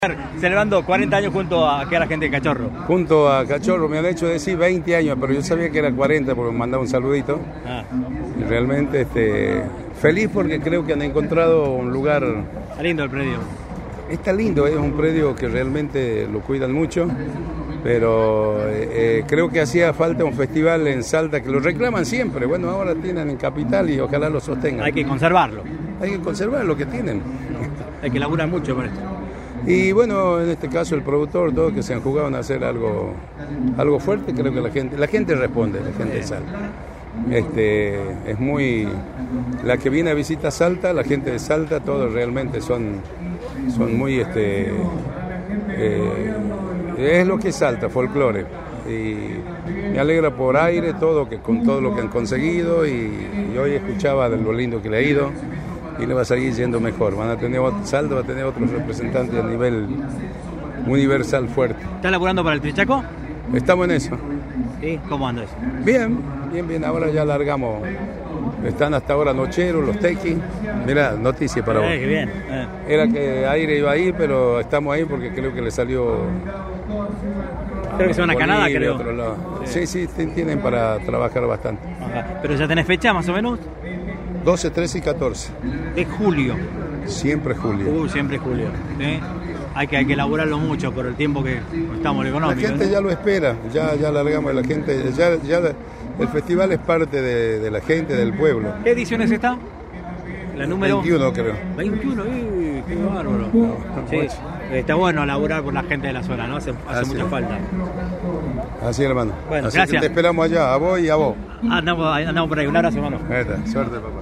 Celebrando 40 años junto a la gente de Cachorro. Junto a Cachorro me han hecho decir 20 años, pero yo sabía que era 40 porque me mandaba un saludito. Y realmente feliz porque creo que han encontrado un lugar. Está lindo el predio. Está lindo, es un predio que realmente lo cuidan mucho, pero creo que hacía falta un festival en Salta, que lo reclaman siempre. Bueno, ahora tienen en Capital y ojalá lo sostengan. Hay que conservarlo. Hay que conservar lo que tienen. Hay que laburar mucho por esto. Y bueno, en este caso el productor, todos que se han jugado en hacer algo fuerte, creo que la gente responde, la gente sale. Es muy, la que viene a visitar Salta, la gente de Salta, todos realmente son muy, es lo que es Salta, folclore. Y me alegra por Aire, con todo lo que han conseguido y hoy escuchaba de lo lindo que le ha ido. Y le va a seguir yendo mejor. Salta va a tener otros representantes a nivel universal fuerte. ¿Estás laburando para el Trichaco? Estamos en eso. ¿Sí? ¿Cómo anda eso? Bien. Ahora ya largamos. Están hasta ahora Nocheros, los Tequis. Mira, noticia para vos. Qué bien. Era que Aire iba ahí, pero estamos ahí porque creo que le salió. Creo que se van a Canadá, creo. Otro lado. Sí, tienen para trabajar bastante. Ajá. ¿Pero ya tenés fecha más o menos? 12, 13 y 14. Es julio. Siempre julio. Siempre julio. ¿Sí? Hay que elaborarlo mucho por el tiempo que estamos económicos. La gente ya lo espera, ya largamos, la gente, ya el festival es parte de la gente, del pueblo. ¿Qué edición es esta? La número 21, creo. 21, qué bárbaro. Sí, está bueno laburar por la gente de la zona, ¿no? Hace mucha falta. Así, hermano. Bueno, así gracias. Que te esperamos allá, a vos y a vos. Andamos por ahí. Un abrazo, hermano. Suerte, papá.